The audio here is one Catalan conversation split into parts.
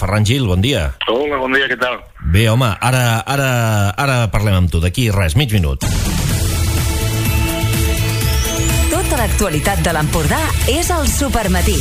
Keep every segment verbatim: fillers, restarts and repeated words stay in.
Ferran Gil, bon dia. Hola, bon dia, què tal? Bé, home, ara, ara, ara parlem amb tu, d'aquí res, mig minut. Tota l'actualitat de l'Empordà és al Supermatí.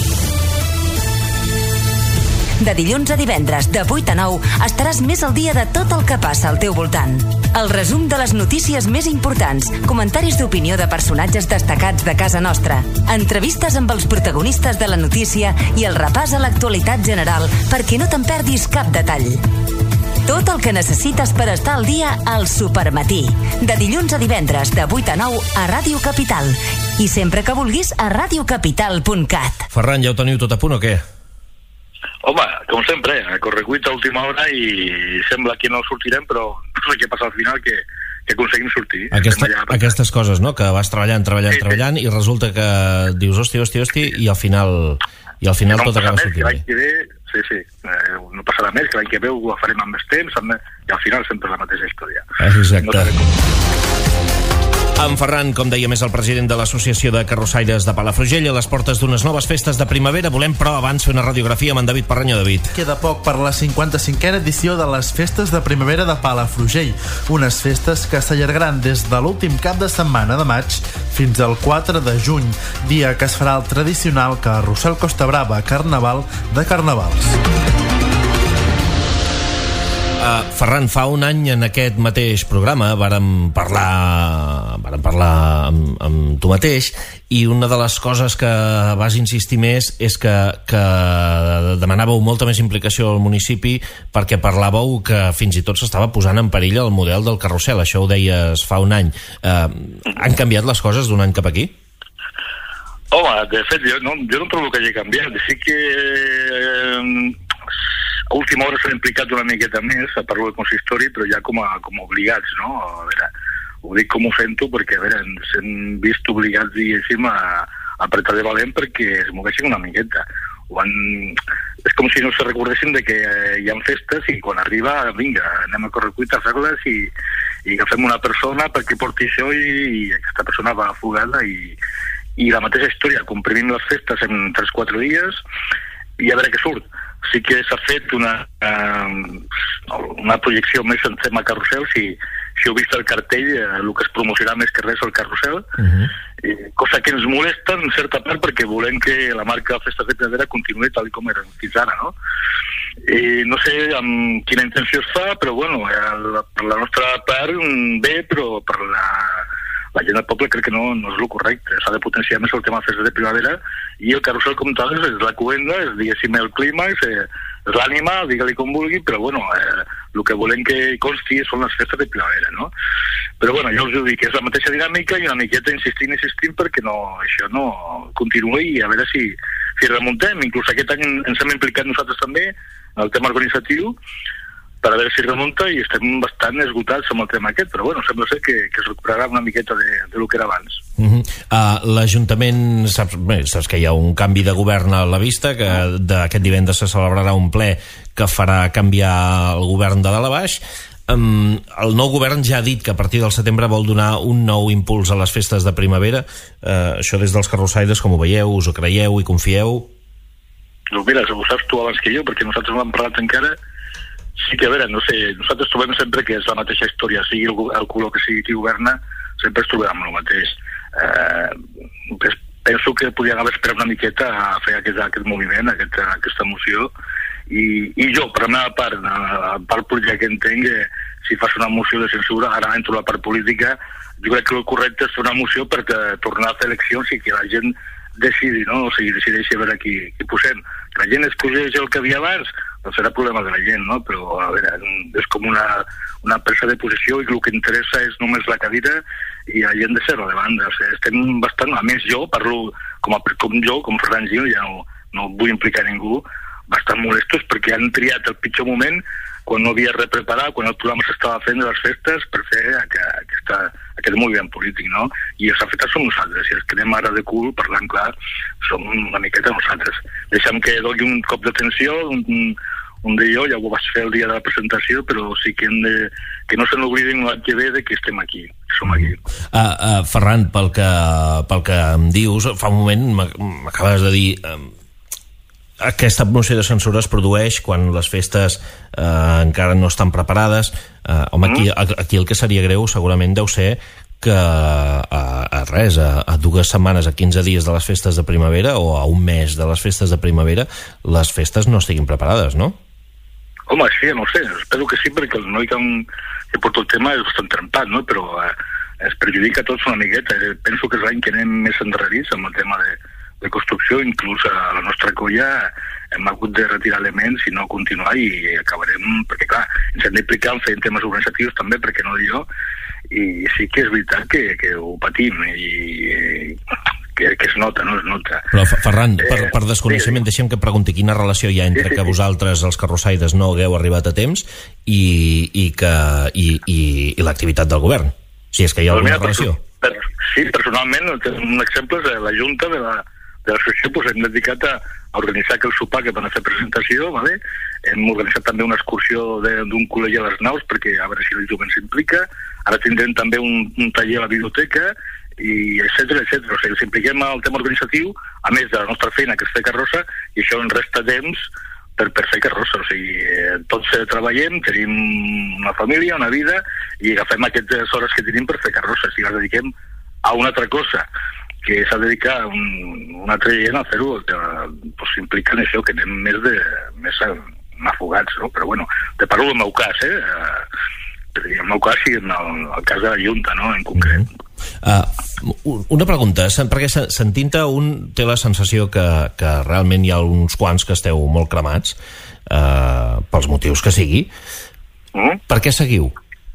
De dilluns a divendres, de vuit a nou, estaràs més al dia de tot el que passa al teu voltant. El resum de les notícies més importants, comentaris d'opinió de personatges destacats de casa nostra, entrevistes amb els protagonistes de la notícia i el repàs a l'actualitat general perquè no te'n perdis cap detall. Tot el que necessites per estar al dia al Supermatí. De dilluns a divendres, de vuit a nou, a Ràdio Capital. I sempre que vulguis, a radiocapital punt cat. Ferran, ja ho teniu tot a punt o què? Home, com sempre, a correcuita a última hora i sembla que no sortirem, però no sé què passa al final, que, que aconseguim sortir. Aquesta, aquestes coses, no?, que vas treballant, treballant, sí, treballant, sí. I resulta que dius, hosti, hosti, hosti, i al final, i al final no tot acaba sortint bé. Ve, sí, sí, eh, no passarà més, que l'any que ve ho farem amb més temps, i al final sempre és la mateixa història. Exacte. No en Ferran, com dèiem, és el president de l'Associació de Carrossaires de Palafrugell a les portes d'unes noves festes de primavera. Volem, però, abans fer una radiografia amb en David Parranyo. David. Queda poc per la cinquanta-cinquena edició de les festes de primavera de Palafrugell. Unes festes que s'allargaran des de l'últim cap de setmana de maig fins al quatre de juny, dia que es farà el tradicional Carrusel Costa Brava, Carnaval de Carnavals. Uh, Ferran, fa un any en aquest mateix programa vàrem parlar, vàrem parlar amb, amb tu mateix, i una de les coses que vas insistir més és que, que demanàveu molta més implicació al municipi perquè parlàveu que fins i tot s'estava posant en perill el model del carrusel. Això ho deies fa un any. Uh, han canviat les coses d'un any cap aquí? Home, de fet, jo no, jo no trobo que hagi canviat. Sí que... Eh, a última hora s'han implicat una miqueta més a parlar del consistori, però ja com a, com a obligats, no? A veure, ho dic com ho sento perquè, a veure, ens hem vist obligats, diguéssim, a, a apretar de valent perquè es moguessin una miqueta. Quan... És com si no se recordessin de que hi ha festes i quan arriba, vinga, anem a correcuita a fer-les i, i agafem una persona perquè porti això i, i aquesta persona va afogada i, i la mateixa història, comprimim les festes en tres o quatre dies i a veure què surt. Sí que s'ha fet una, uh, una projecció més en tema carrusel, si, si heu vist el cartell, eh, el que es promocionarà més que res el carrusel, uh-huh. eh, cosa que ens molesta en certa part perquè volem que la marca Festes de Primavera continuï tal com era fins ara, no? Eh, no sé amb quina intenció es fa, però bueno, eh, per la nostra part bé, però per la... la gent del poble crec que no, no és el correcte. S'ha de potenciar més el tema de festes de primavera i el carrusel com tal és la coenda, és diguéssim el clímax, eh, és l'ànima, digue-li com vulgui, però bueno, eh, el que volem que consti són les festes de primavera, no? Però bueno, jo us ho dic, és la mateixa dinàmica i una miqueta insistint, insistint perquè no, això no continuï i a veure si, si remuntem. Inclús aquest any ens hem implicat nosaltres també en el tema organitzatiu per a veure si remunta i estem bastant esgotats amb el tema aquest, però bueno, sembla ser que, que es recuperarà una miqueta de, de lo que era abans. Uh-huh. uh, L'Ajuntament, saps, bé, saps que hi ha un canvi de govern a la vista, que d'aquest divendres se celebrarà un ple que farà canviar el govern de dalt a baix. Um, el nou govern ja ha dit que a partir del setembre vol donar un nou impuls a les festes de primavera. Uh, això des dels carrossaires, com ho veieu, us ho creieu i confieu? Doncs mira, ho saps tu abans que jo, perquè nosaltres no hem parlat encara. Sí que, a veure, no sé, nosaltres trobem sempre que és la mateixa història, sigui el, el color que sigui qui governa, sempre es trobem amb el mateix. Eh, penso que podien haver esperat una miqueta a fer aquest, aquest moviment, aquest, aquesta moció, i, i jo, per la meva part, la part política que entenc, eh, si fas una moció de censura, ara entro la part política, jo crec que el correcte és fer una moció per tornar a fer eleccions i que la gent decidi, no? O sigui, decideixi a veure qui, qui posem. Que la gent escolleix el que havia abans, doncs serà problema de la gent, no? Però, a veure, és com una, una presa de posició i el que interessa és només la cadira i la gent de ser rellevant. O sigui, estem bastant, a més jo, parlo com, a, com jo, com Ferran Gil, ja no, no vull implicar ningú, bastant molestos perquè han triat el pitjor moment quan no havia res preparat, quan el programa s'estava fent de les festes per fer aquesta, aquest moviment polític, no? I els afectats som nosaltres, si els quedem ara de cul, parlant clar, som una miqueta nosaltres. Deixem que doni un cop d'atenció, un, un dia jo, ja ho vaig fer el dia de la presentació, però sí que, hem de, que no se n'oblidin l'any que ve de que estem aquí, que som aquí. Uh, uh, Ferran, pel que, pel que em dius, fa un moment m'acabes de dir... Uh, aquesta moció de censura es produeix quan les festes eh, encara no estan preparades. Eh, home, aquí, aquí el que seria greu segurament deu ser que a, a res, a, a dues setmanes, a quinze dies de les festes de primavera o a un mes de les festes de primavera, les festes no estiguin preparades, no? Home, sí, no ho sé, espero que sí, perquè el noi que, que porta el tema és bastant trempat, no? Però eh, es perjudica a tots una miqueta. Penso que és l'any que anem més endarrerits amb el tema de, de construcció, inclús a la nostra colla hem hagut de retirar elements i no continuar i acabarem, perquè clar, ens hem d'implicar en fent temes organitzatius també, perquè no dir jo, i sí que és veritat que, que ho patim i que, que es nota, no es nota. Però Ferran, per, per desconeixement, deixem que pregunti quina relació hi ha entre sí, sí, que vosaltres, els carrossaires, no hagueu arribat a temps i, i, que, i, i, i l'activitat del govern, si és que hi ha alguna relació. Per, sí, personalment, un exemple és la Junta de la de l'associació, doncs hem dedicat a, a organitzar aquell sopar que van a fer presentació, vale? Hem organitzat també una excursió d'un col·legi a les naus perquè a veure si el jovent s'implica, ara tindrem també un, un taller a la biblioteca i etcètera, etcètera. O sigui, ens impliquem al tema organitzatiu, a més de la nostra feina que és fer carrossa, i això ens resta temps per, per fer carrossa. O sigui, eh, tots treballem, tenim una família, una vida, i agafem aquestes hores que tenim per fer carrossa. Si les dediquem a una altra cosa que s'ha de dedicar un, una altra gent a fer-ho, que pues, implica en això, que anem més, de, més afogats, no? Però bueno, te parlo del meu cas, eh? En el meu cas i en el, el cas de la Junta, no?, en concret. Uh, una pregunta, perquè sentint-te un té la sensació que, que realment hi ha uns quants que esteu molt cremats, uh, pels motius que sigui. Mm? Per què seguiu?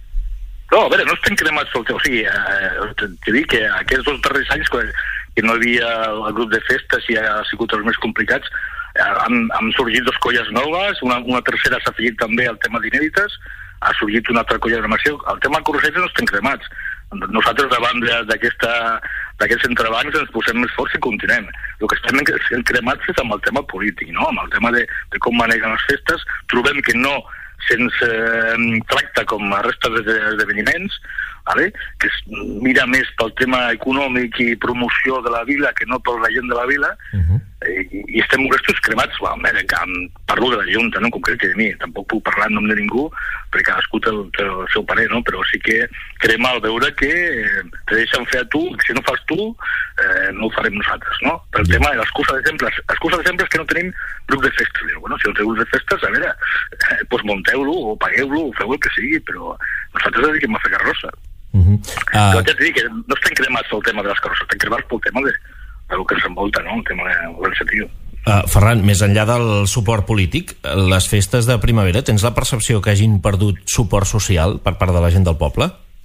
No, a veure, no estem cremats pel teu. O sigui, eh, t'he dit que aquests dos darrers anys que, que no hi havia el grup de festes i ha sigut els més complicats, eh, han, han sorgit dos colles noves, una, una tercera s'ha afegit també al tema d'inèdites, ha sorgit una altra colla d'animació. El tema corrosseig no estem cremats. Nosaltres davant d'aquests entrebancs ens posem més forts i continuem. El que estem cremats és amb el tema polític, no? Amb el tema de, de com manegen les festes. Trobem que no se'ns eh, tracta com a resta d'esdeveniments, vale? Que es mira més pel tema econòmic i promoció de la vila que no per la gent de la vila. Uh-huh. I, i estem molestos cremats. Well, mira, que parlo de la Junta, no en concret de mi, tampoc puc parlar en nom de ningú perquè cadascú té el, té el seu parer, no? Però sí que crema al veure que eh, te deixen fer a tu, que si no fas tu eh, no ho farem nosaltres, no? Per el yeah. tema de l'excusa d'exemple, l'excusa d'exemple és que no tenim grup de festes. Diu, bueno, si no teniu grup de festes, a veure, eh, doncs munteu-lo o pagueu-lo o feu el que sigui, però nosaltres dediquem a fer carrossa. Uh-huh. uh... Però ja t'he dit que no estem cremats pel tema de les carrosses, estem cremats pel tema de el que ens envolta, no? El tema organitzatiu. Uh, Ferran, més enllà del suport polític, les festes de primavera, tens la percepció que hagin perdut suport social per part de la gent del poble?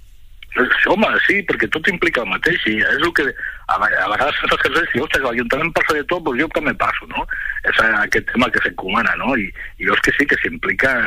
Home, sí, perquè tot implica el mateix, i és el que a, a vegades sense que si, ostres, l'Ajuntament passa de tot, doncs jo també passo, no? És aquest tema que s'encomana, no? I, i veus que sí, que s'implica,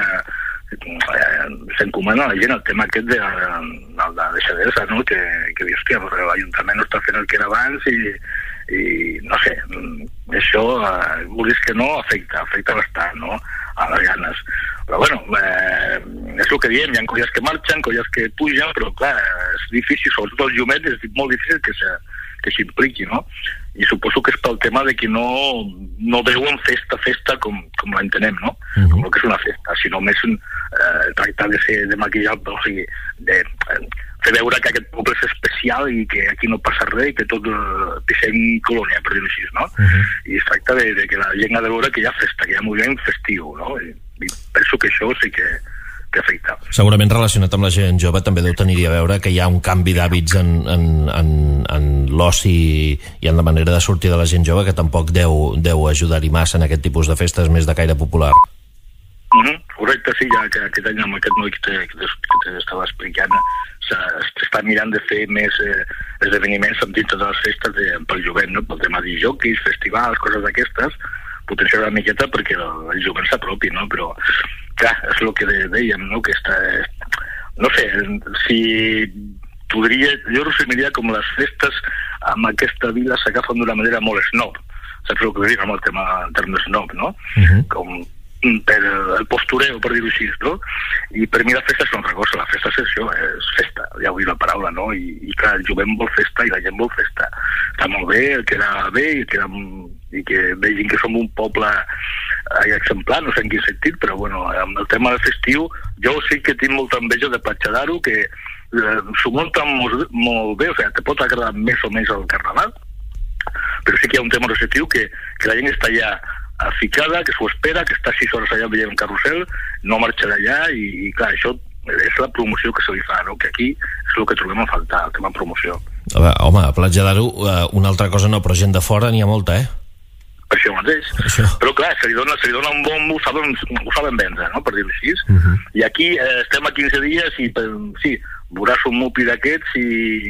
eh, s'encomana a la gent el tema aquest de, de la deixadesa, no? Que, que dius, hòstia, l'Ajuntament no està fent el que era abans i i no sé, això eh, vulguis que no, afecta afecta bastant, no?, a les ganes. Però bueno, eh, és el que diem, hi ha colles que marxen, colles que pugen, però clar, és difícil, sobretot el llumet és molt difícil que se, que s'impliqui, no? I suposo que és pel tema de que no, no veuen festa, festa com, com l'entenem, no? Uh-huh. Com el que és una festa, sinó més eh, tractar de ser de maquillar, o sigui, de eh, fer veure que aquest poble és especial i que aquí no passa res i que tot eh, pisem colònia, per dir-ho així, no? Uh-huh. I es tracta de, de que la gent ha de veure que hi ha festa, que hi ha moviment festiu, no? I, i penso que això sí que, que afecta. Segurament relacionat amb la gent jove també deu tenir a veure que hi ha un canvi d'hàbits en, en, en, en l'oci i en la manera de sortir de la gent jove que tampoc deu, deu ajudar-hi massa en aquest tipus de festes més de caire popular. Mm-hmm. Correcte, sí, ja que aquest any amb aquest noi que t'estava explicant s'està mirant de fer més eh, esdeveniments amb dintre de les festes de, pel jovent, no? Pel tema de jocs, festivals, coses d'aquestes, potenciar una miqueta perquè el, el jovent s'apropi, no? Però, clar, és el que dèiem, no? Que està, no sé, si podria, jo resumiria com les festes amb aquesta vila s'agafen d'una manera molt snob, saps el que vull dir amb el tema en termes snob, no? Uh-huh. Com per el postureo, per dir-ho així, no? I per mi la festa és una altra cosa, la festa és això, és festa, ja vull la paraula, no? I, i clar, el jovent vol festa i la gent vol festa. Està molt bé, el queda bé i, queda, i que vegin que som un poble eh, exemplar, no sé en quin sentit, però bueno, amb el tema del festiu, jo sí que tinc molta enveja de Platja d'Aro, que eh, s'ho munten molt, molt bé, o sigui, te pot agradar més o menys el carnaval, però sí que hi ha un tema receptiu que, que la gent està allà ficada, que s'ho espera, que està sis hores allà veient un carrusel, no marxa d'allà i, i clar, això és la promoció que se li fa, no? Que aquí és el que trobem a faltar, el tema promoció. A veure, home, a Platja d'Aro una altra cosa no, però gent de fora n'hi ha molta, eh? Per això mateix. Això. Però clar, se li dona, se li dona un bombo, ho saben, ho saben vendre, no? Per dir-ho així. Uh -huh. I aquí eh, estem a quinze dies i sí, veuràs un mupi d'aquests i,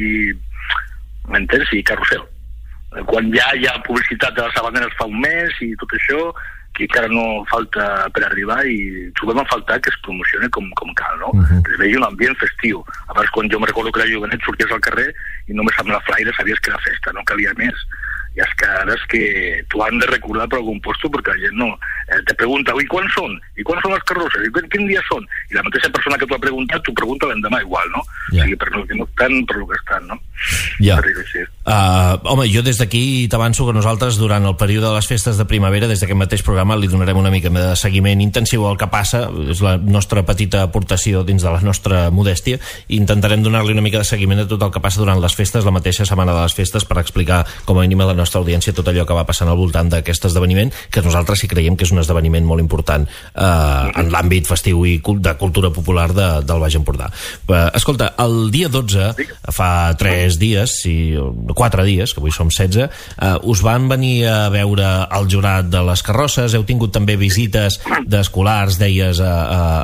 i m'entens? I carrusel. Quan ja hi ha publicitat de les habaneres fa un mes i tot això, que encara no falta per arribar i trobem a faltar que es promocioni com, com cal, no? Uh-huh. Que es vegi un ambient festiu. Abans, quan jo me recordo que era jovenet, sorties al carrer i només amb la flaire sabies que era festa, no calia més. I és que ara és que t'ho han de recordar per algun posto perquè la gent no. Eh, te pregunta, i quan són? I quan són les carrosses? I quin, quin dia són? I la mateixa persona que t'ho ha preguntat t'ho pregunta l'endemà igual, no? Yeah. O sigui, per no, no estan per lo que estan, no? Ja. Yeah. Uh, home, jo des d'aquí t'avanço que nosaltres durant el període de les festes de primavera, des d'aquest mateix programa, li donarem una mica de seguiment intensiu al que passa, és la nostra petita aportació dins de la nostra modèstia, i intentarem donar-li una mica de seguiment a tot el que passa durant les festes, la mateixa setmana de les festes, per explicar com a mínim a la nostra audiència tot allò que va passant al voltant d'aquest esdeveniment, que nosaltres sí creiem que és un esdeveniment molt important eh, en l'àmbit festiu i de cultura popular de, del Baix Empordà. Eh, escolta, el dia dotze, fa tres dies, si, quatre dies, que avui som setze, eh, us van venir a veure el jurat de les carrosses, heu tingut també visites d'escolars, deies, a,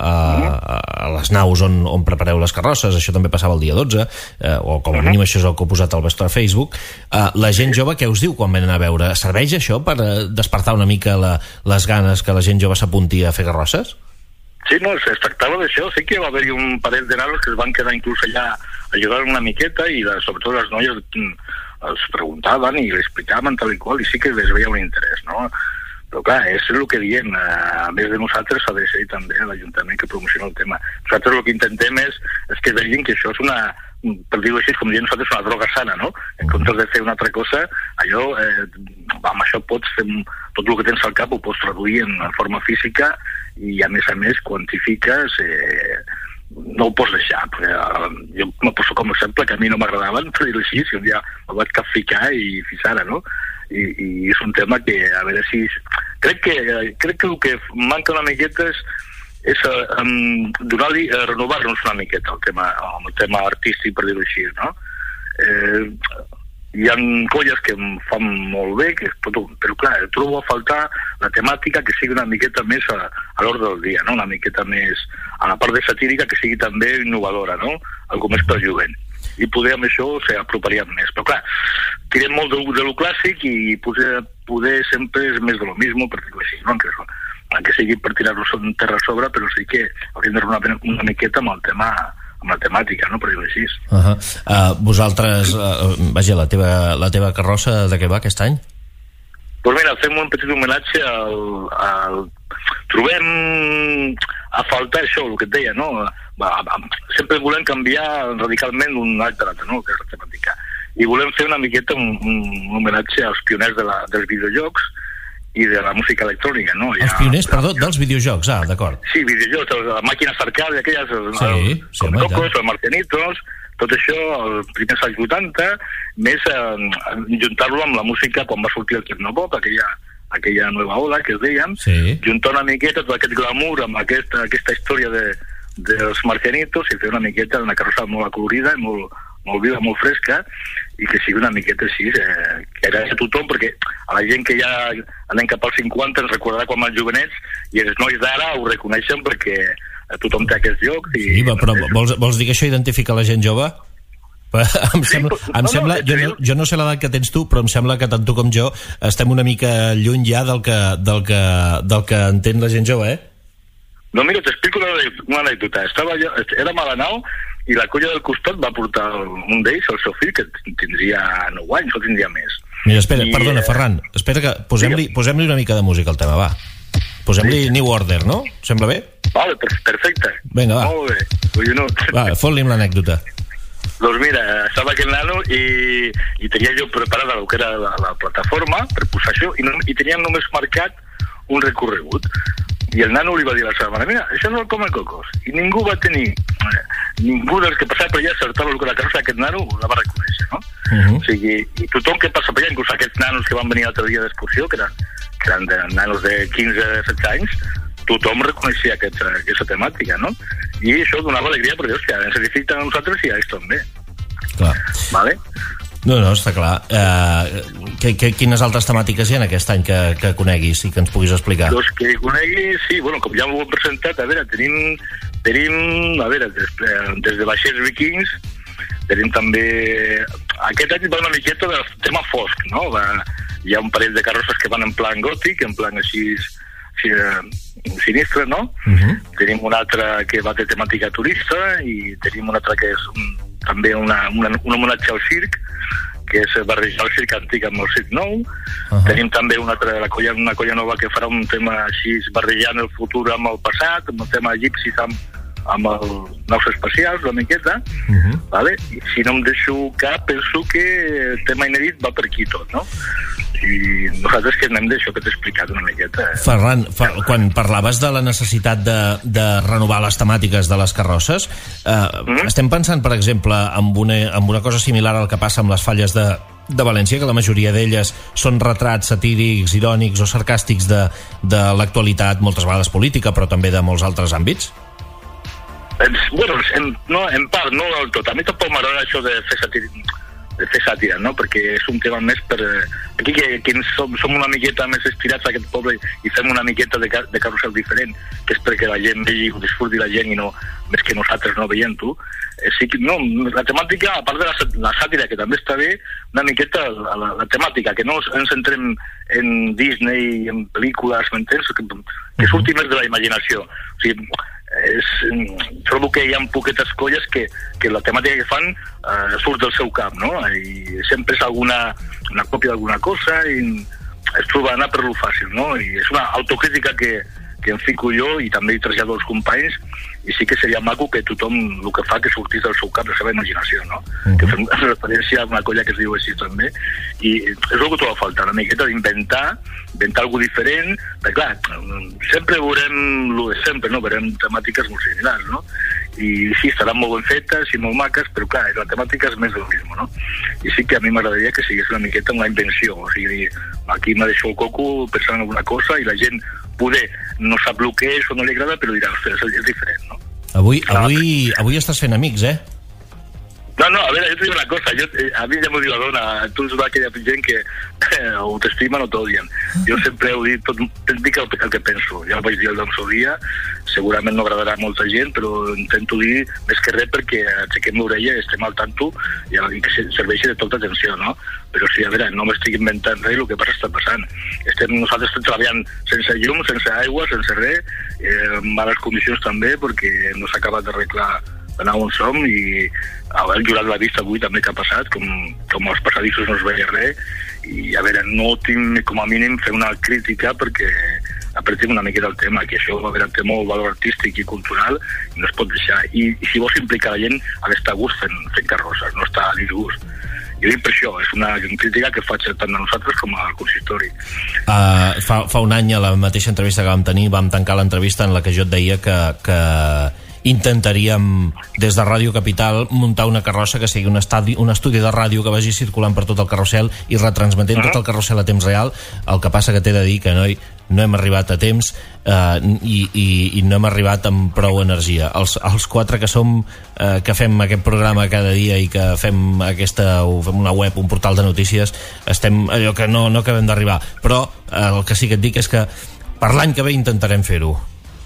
a, a, a les naus on, on prepareu les carrosses, això també passava el dia dotze, eh, o com a mínim això és el que heu posat al vostre Facebook. Eh, la gent jove, què us diu quan venen a veure? Serveix això per eh, despertar una mica la, les ganes que la gent jove s'apunti a fer carrosses? Sí, no, es tractava d'això. Sí que va haver-hi un parell de nanos que es van quedar inclús allà a ajudar una miqueta i la, sobretot les noies els preguntaven i l'explicaven tal i qual i sí que les veia un interès, no? Però clar, és el que diem, a més de nosaltres s'ha de ser també l'Ajuntament que promociona el tema. Nosaltres el que intentem és, és que vegin que això és una, per dir-ho així, com diem nosaltres, una droga sana, no? En comptes de fer una altra cosa, allò, eh, amb això pots fer tot el que tens al cap ho pots traduir en forma física i a més a més quantifiques, eh, no ho pots deixar. Perquè, eh, jo me poso com a exemple que a mi no m'agradaven, per dir-ho així, si un dia ho vaig capficar i fins ara, no? I, i és un tema que, a veure si... Crec que, crec que el que manca una miqueta és, és um, donar-li, uh, renovar-nos una miqueta el tema, el tema artístic, per dir-ho així, no? Eh, hi ha colles que em fan molt bé, que tot, però clar, trobo a faltar la temàtica que sigui una miqueta més a, a l'ordre del dia, no? Una miqueta més, a la part de satírica, que sigui també innovadora, no? Algo més per jovent. I poder amb això s'aproparíem més. Però clar, tirem molt de, de lo clàssic i poder, poder sempre és més de lo mismo, per dir-ho així, no? Que, que sigui per tirar-nos en terra a sobre, però sí que hauríem de donar una miqueta amb el tema, amb la temàtica, no? Per dir-ho així. Uh -huh. uh, vosaltres, uh, vaja, la teva, la teva carrossa de què va aquest any? Doncs mira, fem un petit homenatge al, al... Trobem a faltar això, el que et deia, no? Va, sempre volem canviar radicalment d'un altre altre, no? Que és la temàtica. I volem fer una miqueta un, un homenatge als pioners de la, dels videojocs i de la música electrònica, no? Els pioners, perdó, dels videojocs, ah, d'acord. Sí, videojocs, les màquines arcade, aquelles, sí, els, sí, els Cocos, els Marcianitos, tot això, els primers anys vuitanta, més eh, juntar-lo amb la música quan va sortir el Tecnopop, aquella, aquella nova ola que es dèiem, sí. Juntar una miqueta tot aquest glamour amb aquesta, aquesta història de, dels Marcianitos i fer una miqueta una carrossa molt acolorida, molt, molt viva, molt fresca, i que sigui una miqueta així, eh, que agradi a tothom, perquè a la gent que ja anem cap als cinquanta ens recordarà quan van jovenets, i els nois d'ara ho reconeixen perquè tothom té aquests llocs. I, sí, però vols, vols dir que això identifica la gent jove? Em sí, sembla, però, em no, sembla no, jo, no, jo no sé l'edat que tens tu, però em sembla que tant tu com jo estem una mica lluny ja del que, del que, del que entén la gent jove, eh? No, mira, t'explico una, una anècdota. Estava jo, érem a la nau i la colla del costat va portar un d'ells, el seu fill, que tindria nou anys o tindria més. Mira, espera, I, perdona, Ferran, espera que posem-li posem-li una mica de música al tema, va. Posem-li New Order, no? Sembla bé? Vale, perfecte. Vinga, va. Molt bé. Collonut. Va, fot-li amb l'anècdota. Doncs mira, estava aquell nano i, i tenia jo preparada el que era la, la plataforma per posar això i, no, i teníem només marcat un recorregut. I el nano li va dir a la seva mare, mira, això no el come cocos. I ningú va tenir, eh, ningú dels que passava per allà acertava el que la carrossa d'aquest nano la va reconèixer, no? Uh-huh. O sigui, i tothom que passa per allà, inclús aquests nanos que van venir l'altre dia d'excursió, que eren, que eren de nanos de quinze a setze anys, tothom reconeixia aquesta, aquesta temàtica, no? I això donava alegria perquè, hòstia, ens edifica a nosaltres i a ells també. Clar. Vale? No, no, està clar. Uh, que, que, quines altres temàtiques hi ha aquest any que, que coneguis i que ens puguis explicar? Doncs que conegui, sí, bueno, com ja m'ho hem presentat, a veure, tenim, tenim a veure, des, des de vaixells vikings, tenim també... Aquest any va una miqueta del tema fosc, no? Va, hi ha un parell de carrosses que van en plan gòtic, en plan així, així sinistre, no? Uh-huh. Tenim una altra que va de temàtica turista i tenim una altra que és un, també una, una, un homenatge al circ, que és barrejar el circ antic amb el circ nou. Uh-huh. Tenim també una altra, la colla, una colla nova que farà un tema així barrejant el futur amb el passat, amb el tema egipcis amb, amb els naus espacials, una miqueta. Uh-huh. Vale? I si no em deixo cap, penso que el tema inèdit va per aquí tot, no? I nosaltres que anem d'això que t'he explicat una miqueta. Eh? Ferran, fa, quan parlaves de la necessitat de, de renovar les temàtiques de les carrosses, eh, mm-hmm. estem pensant, per exemple, en una, en una cosa similar al que passa amb les falles de, de València, que la majoria d'elles són retrats satírics, irònics o sarcàstics de, de l'actualitat, moltes vegades política, però també de molts altres àmbits? Bueno, en, no, en part, no del tot. A mi tampoc m'agrada això de fer satíric, de fer sàtira, no? Perquè és un tema més per... Aquí que, que som, som una miqueta més estirats a aquest poble i fem una miqueta de, de carrusel diferent, que és perquè la gent vegi, ho disfruti la gent i no més que nosaltres no veient-ho. Eh, sí que, no, la temàtica, a part de la, la sàtira, que també està bé, una miqueta la, la, la temàtica, que no ens centrem en Disney, en pel·lícules, m'entens? Que, que surti més de la imaginació. O sigui, és, trobo que hi ha poquetes colles que, que la temàtica que fan eh, surt del seu cap, no? I sempre és alguna una còpia d'alguna cosa i es troba anar per lo fàcil, no? I és una autocrítica que, que em fico jo i també hi trasllado als companys i sí que seria maco que tothom el que fa que sortís del seu cap, la seva imaginació, no? Uh-huh. Que fem referència a una colla que es diu així també i és el que trobo a faltar, una miqueta d'inventar inventar alguna diferent, perquè clar, sempre veurem el de sempre, no? Veurem temàtiques molt similars, no? I sí, estaran molt ben fetes i molt maques, però clar, la temàtica és més del mismo, no? I sí que a mi m'agradaria que sigués una miqueta una invenció, o sigui, aquí m'ha deixat el coco pensant en alguna cosa i la gent poder no sap el que és o no li agrada, però dirà, ostres, és diferent, no? Avui, avui, avui estàs fent amics, eh? No, no, a veure, jo t'ho dic una cosa, jo, a mi ja m'ho diu la dona, tu ens va aquella gent que eh, o t'estimen o t'odien. Jo sempre ho dic, tot, dic el, el que penso, ja ho vaig dir el del seu dia, segurament no agradarà a molta gent, però intento dir més que res perquè aixequem l'orella, estem al tanto i que serveixi de tota atenció, no? Però sí, a veure, no m'estic inventant res, el que passa està passant. Estem, nosaltres estem treballant sense llum, sense aigua, sense res, eh, en males condicions també, perquè no s'ha acabat d'arreglar d'anar on som i haver jurat la vista avui també que ha passat, com, com als passadissos no es veia res i a veure, no tinc com a mínim fer una crítica perquè apretem una miqueta el tema, que això a veure, té molt valor artístic i cultural i no es pot deixar, i, i si vols implicar la gent ha d'estar a gust fent, fent carrosses, no està a disgust. Jo dic per això, és una crítica que faig tant a nosaltres com al consistori. Uh, fa, fa un any a la mateixa entrevista que vam tenir vam tancar l'entrevista en la que jo et deia que, que intentaríem des de Ràdio Capital muntar una carrossa que sigui un, estadi, un estudi de ràdio que vagi circulant per tot el carrusel i retransmetent uh-huh. tot el carrusel a temps real. El que passa que t'he de dir que no, no hem arribat a temps eh, i, i, i no hem arribat amb prou energia. Els, els quatre que som eh, que fem aquest programa cada dia i que fem aquesta, fem una web, un portal de notícies, estem allò que no, no acabem d'arribar, però eh, el que sí que et dic és que per l'any que ve intentarem fer-ho.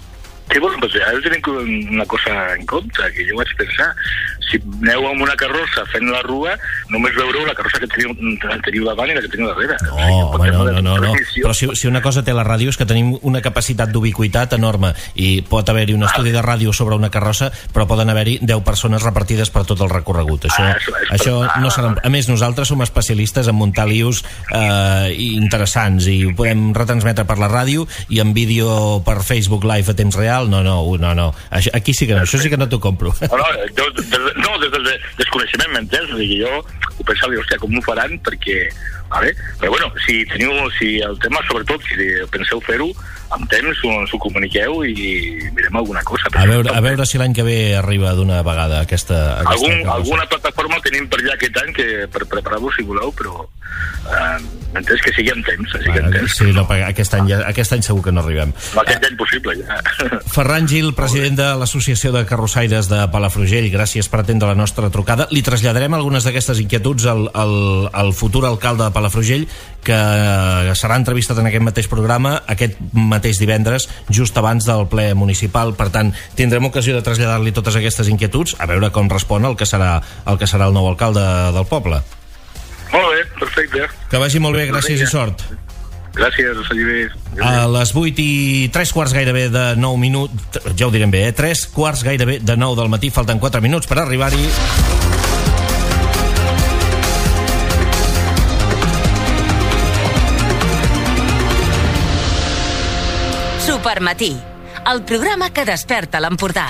Sí, bueno, pues ara tenim una cosa en compte, que jo vaig pensar, si aneu amb una carrossa fent la rua, només veureu la carrossa que teniu, teniu davant i la que teniu darrere. No, o sigui, home, no, no, no, no. Però si, si una cosa té la ràdio és que tenim una capacitat d'ubiquitat enorme i pot haver-hi un estudi de ràdio sobre una carrossa, però poden haver-hi deu persones repartides per tot el recorregut. Això, ah, això, això no serà... A més, nosaltres som especialistes en muntar lius eh, interessants i ho podem retransmetre per la ràdio i en vídeo per Facebook Live a temps real. No, no, no, no. Això, aquí sí que no, això sí que no t'ho compro. No, no, jo, des, no, des del desconeixement m'entens, o sigui, jo ho pensava, hòstia, com ho faran, perquè, vale? Però bueno, si teniu, si el tema, sobretot, si penseu fer-ho, amb temps s'ho comuniqueu i mirem alguna cosa. A veure, a veure si l'any que ve arriba d'una vegada aquesta... aquesta Algun, alguna plataforma tenim per allà aquest any que per preparar-vos si voleu, però eh, m'entens que sigui amb temps. Sigui amb temps sí, no, aquest, any ja, aquest any segur que no arribem. No, aquest any possible, ja. Ferran Gil, president de l'Associació de Carrossaires de Palafrugell, gràcies per atendre la nostra trucada. Li traslladarem algunes d'aquestes inquietuds al, al, al futur alcalde de Palafrugell, que serà entrevistat en aquest mateix programa aquest mateix divendres, just abans del ple municipal. Per tant, tindrem ocasió de traslladar-li totes aquestes inquietuds, a veure com respon el que serà el, que serà el nou alcalde del poble. Molt bé, perfecte. Que vagi molt bé, gràcies i sort. Gràcies, Oliver. A les vuit i tres quarts gairebé de nou minuts, ja ho direm bé, eh? tres quarts gairebé de nou del matí, falten quatre minuts per arribar-hi. Supermatí, el programa que desperta l'Empordà.